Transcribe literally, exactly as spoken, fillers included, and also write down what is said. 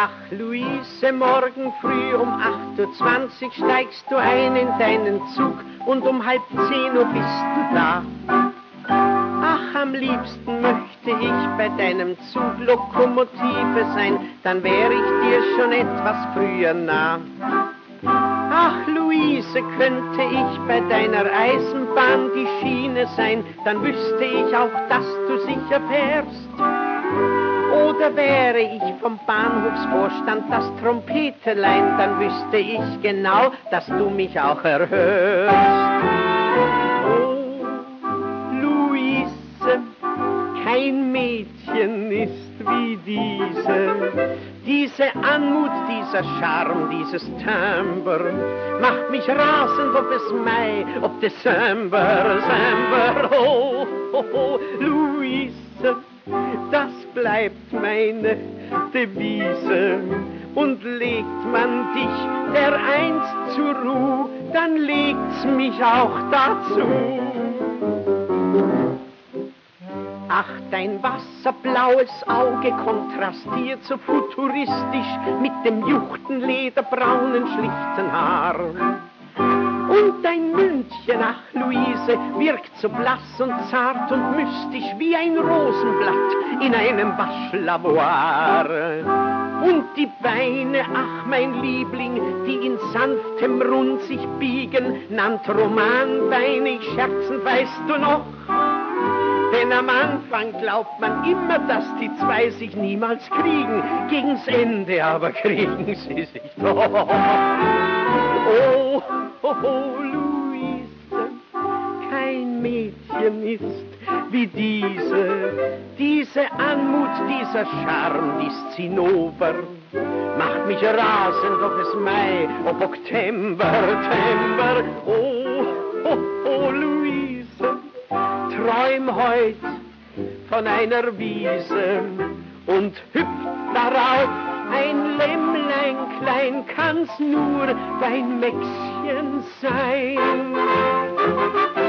Ach, Luise, morgen früh um acht Uhr zwanzig steigst du ein in deinen Zug und um halb zehn Uhr bist du da. Ach, am liebsten möchte ich bei deinem Zug Lokomotive sein, dann wär ich dir schon etwas früher nah. Ach, Luise, könnte ich bei deiner Eisenbahn die Schiene sein, dann wüsste ich auch, dass du sicher fährst. Oder wäre ich vom Bahnhofsvorstand das Trompetelein, dann wüsste ich genau, dass du mich auch erhörst. Oh, Luise, kein Mädchen ist wie diese. Diese Anmut, dieser Charme, dieses Timbre macht mich rasend, ob es Mai, ob Dezember, Dezember. Oh, oh, oh, Luise, das bleibt meine Devise. Und legt man dich dereinst zur Ruh, dann legt's mich auch dazu. Ach, dein wasserblaues Auge kontrastiert so futuristisch mit dem juchtenlederbraunen schlichten Haar. Und dein Mündchen, ach Luise, wirkt so blass und zart und mystisch wie ein Rosenblatt in einem Waschlavoir. Und die Beine, ach mein Liebling, die in sanftem Rund sich biegen, nannt Romanbeine, ich scherzend, weißt du noch? Denn am Anfang glaubt man immer, dass die zwei sich niemals kriegen, gegens Ende aber kriegen sie sich doch. Oh, oh, oh, Luise, kein Mädchen ist wie diese, diese Anmut, dieser Charme, dies Zinnober, macht mich rasend, ob es Mai, ob Oktober, September. Oh, oh, oh, Luise, träum heut von einer Wiese und hüpft darauf ein Lämmlein klein, kann's nur dein Mäxchen sein.